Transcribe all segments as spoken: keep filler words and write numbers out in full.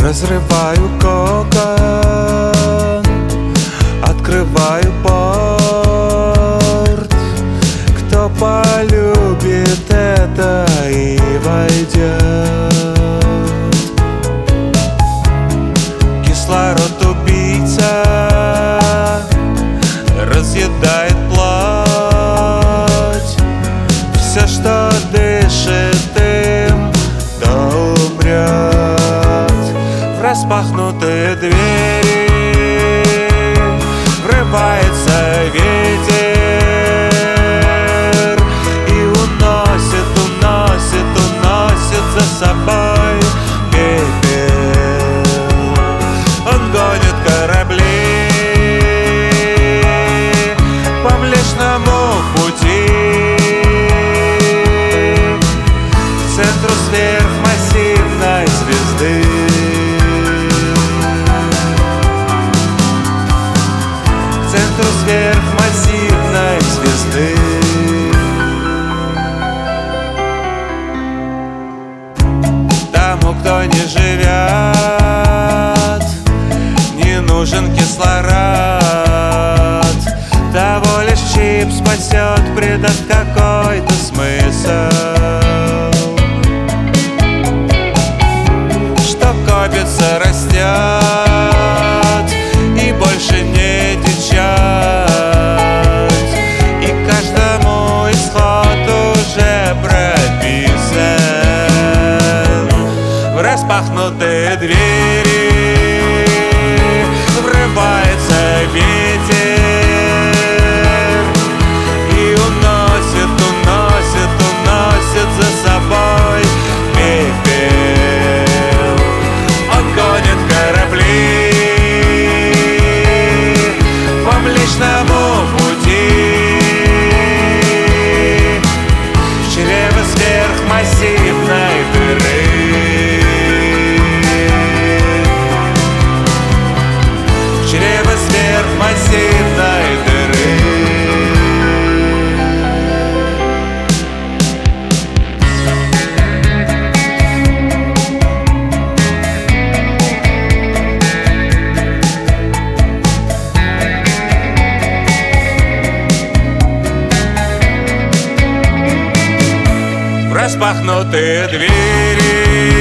Разрываю кокон, открываю порт. Кто полюбит это и войдет? Кислород убийца разъедает плоть. Все, что дышит им, то умрет. В распахнутые двери врывается ветер и уносит, уносит, уносит за собой пепел. Он гонит корабли по Млечному пути к центру сверхмассивной звезды. К центру сверхмассивной звезды. Тому, кто не живет, не нужен кислород. Того лишь чип спасет, придаст какой-то смысл. Что копится, растет и больше не течет. И каждому исход уже прописан. В распахнутые двери врывается ветер и уносит, уносит, уносит за собой пепел. Он гонит корабли по Млечному пути в чрево сверхмассивной дыры. В чрево сверхмассивной дыры. В распахнутые двери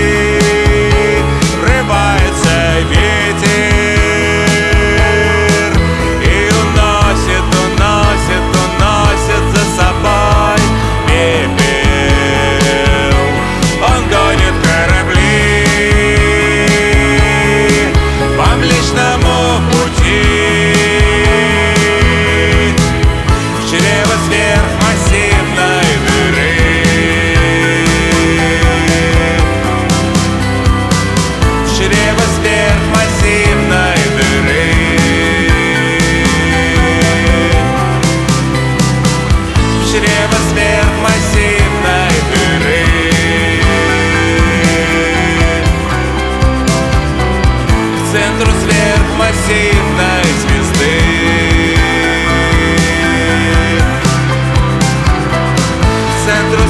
врывается ветер и уносит, уносит, уносит за собой пепел. Он гонит корабли по Млечному пути в чрево сверхмассивной дыры. Чрево сверхмассивной дыры. Чрево сверхмассивной дыры. К центру сверхмассивной звезды. К центру